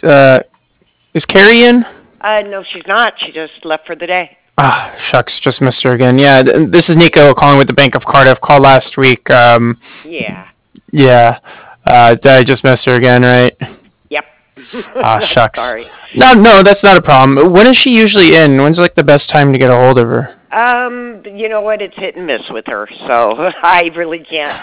is Carrie in? No, she's not. She just left for the day. Ah, shucks, just missed her again. Yeah, this is Nico calling with the Bank of Cardiff. Called last week. Yeah. Yeah. I just missed her again, right? Yep. Ah, shucks. Sorry. No, that's not a problem. When is she usually in? When's like the best time to get a hold of her? You know what? It's hit and miss with her, so I really can't.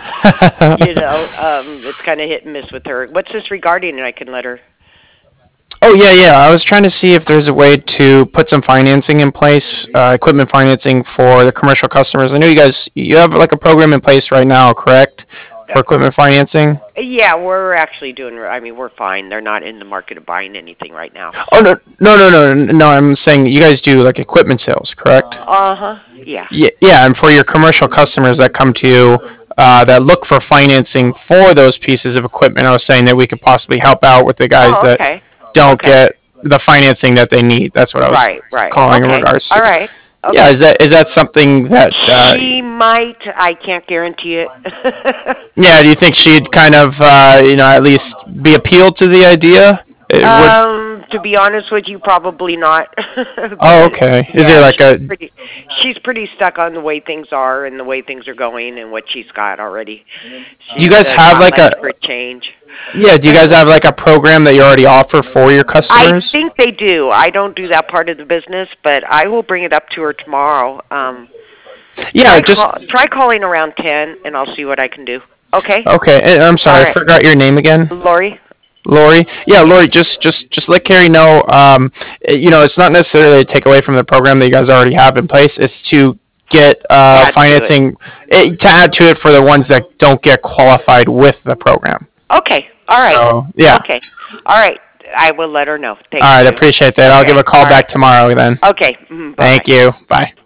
It's kind of hit and miss with her. What's this regarding? And I can let her. Oh yeah. I was trying to see if there's a way to put some financing in place, equipment financing for the commercial customers. I know you have like a program in place right now, correct? For equipment financing. Yeah, we're actually doing. I mean, we're fine. They're not in the market of buying anything right now. Oh So. no. I'm saying you guys do like equipment sales, correct? Yeah. Yeah, and for your commercial customers that come to you that look for financing for those pieces of equipment, I was saying that we could possibly help out with the guys Oh, that okay. don't Okay. get the financing that they need. That's what I was Right. Right. calling in Okay. regards All to. right. Yeah, Okay. is that something that? She might. I can't guarantee it. Yeah, do you think she'd kind of at least be appealed to the idea? It would. To be honest with you, probably not. Oh, But okay. Is there yeah, like a? she's pretty stuck on the way things are and the way things are going and what she's got already. Do you She's guys have not like ready a? for a change. Yeah, do you guys have like a program that you already offer for your I customers? think they do. I don't do that part of the business, but I will bring it up to her tomorrow. Yeah, just Try calling around 10, and I'll see what I can do. Okay. okay. And I'm All sorry, I right. forgot your name again. Lori. Lori. Yeah, Yeah. Lori. Just let Carrie know. It's not necessarily to take away from the program that you guys already have in place. It's to get Add to it. financing to add to it for the ones that don't get qualified with the program. Okay. All right. So yeah. Okay. All right. I will let her know. Thank All right, you. appreciate that. I'll give Okay. a call All right. back tomorrow then. Okay. Bye bye. Thank you. Bye.